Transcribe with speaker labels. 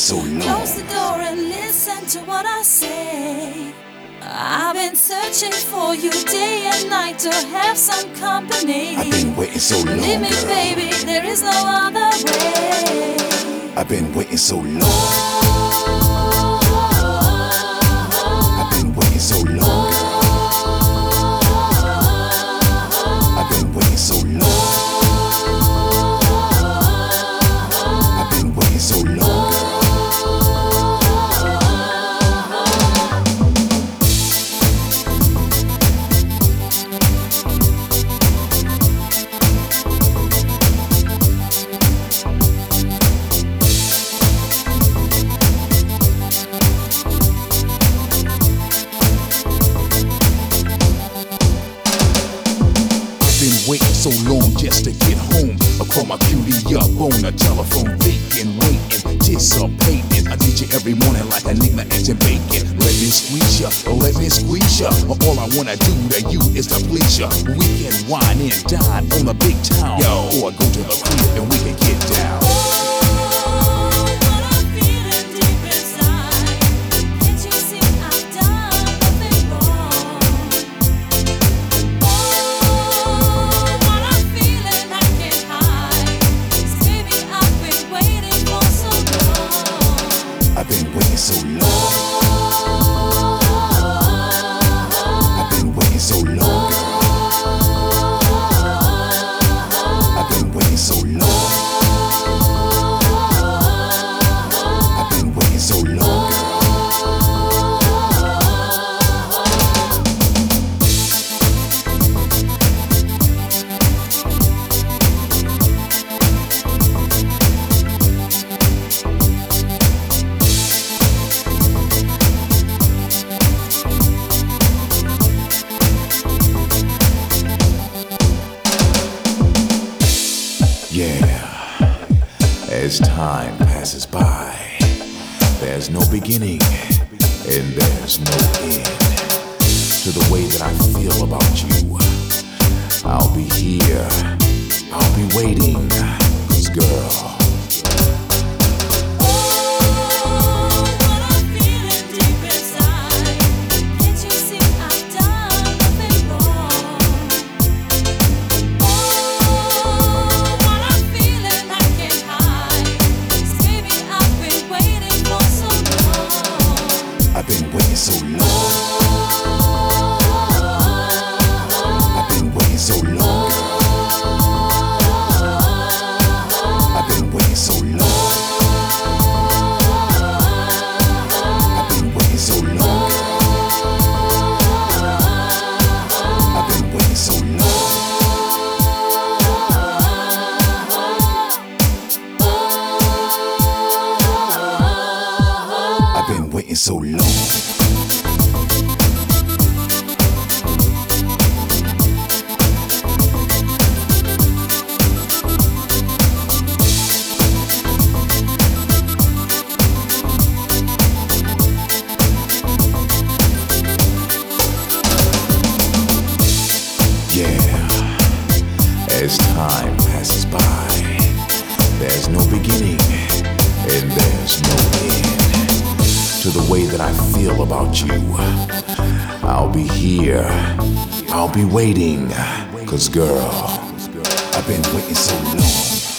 Speaker 1: so long.
Speaker 2: Close the door and listen to what I say. I've been searching for you day and night to have some company.
Speaker 1: I've been waiting so long,
Speaker 2: Believe me,
Speaker 1: girl.
Speaker 2: baby, there is no other way.
Speaker 1: I've been waiting so long. I've been waiting so long, girl. I've been waiting so long. I've been waiting so long, girl. Waiting so long just to get home. I call my cutie up on the telephone, baking, waiting, anticipating. I need you every morning like I need my eggs and bacon. Let me squeeze ya, let me squeeze ya. All I wanna do to you is to please ya. We can wine and dine on the big town, yo, or go to the crib and we can get down. I've been waiting so long. I've been waiting so long, girl. I've been waiting so long. I've been waiting so long, girl. Yeah, as time passes by, there's no beginning and there's no end to the way that I feel about you. I'll be here, I'll be waiting, 'cause girl, I've been waiting so long. I've been waiting so long, girl. I've been waiting so long. I've been waiting so long, girl. I've been waiting so long. I've been waiting so long. Yeah, as time passes by, there's no beginning and there's no end to the way that I feel about you. I'll be here, I'll be waiting, 'cause girl, I've been waiting so long.